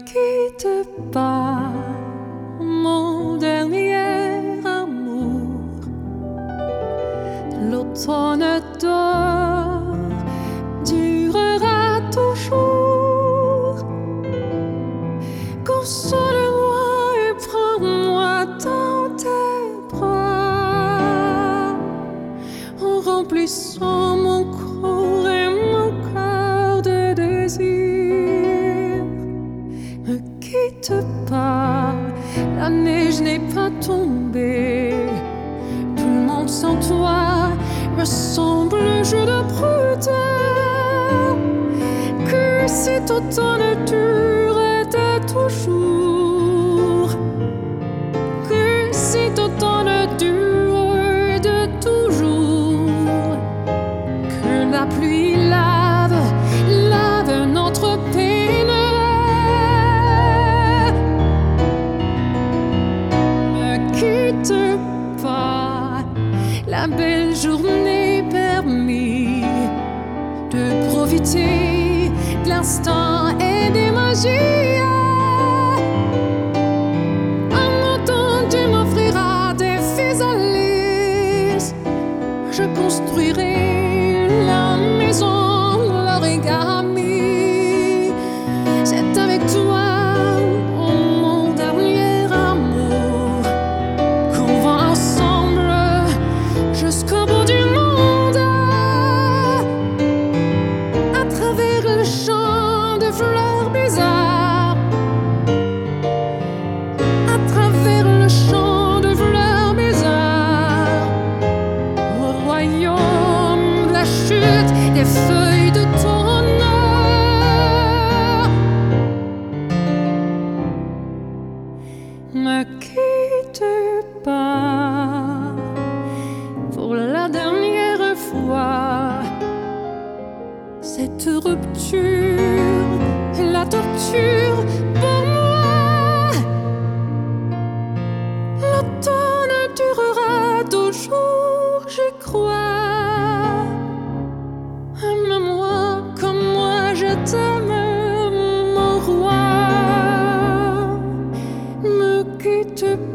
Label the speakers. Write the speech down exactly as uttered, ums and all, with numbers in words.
Speaker 1: quitte pas, mon dernier amour. L'automne d'or durera toujours. Console-moi et prends-moi dans tes bras, en remplissant mon corps et mon cœur de désir. Ne quitte pas, la neige n'est pas tombée. Tout le monde sans toi ressemble au jeu de brute. Que cet automne dure de toujours. Que cet automne dure de toujours. Que la pluie lave, lave notre peine. Ne quitte pas, la belle journée permis de profiter de l'instant et des magies. En mon temps, tu m'offriras des physalis. Je construirai la maison, l'origami. C'est avec toi, mon dernier amour, qu'on va ensemble jusqu'au bout du monde. À travers le champ de fleurs bizarres, à travers le champ de fleurs bizarres, au royaume de la chute des feuilles d'automne. Ne quitte pas, pour la dernière fois. Cette rupture est la torture pour moi. L'automne durera toujours, j'y crois. Aime-moi comme moi je t'aime, mon roi. Ne quitte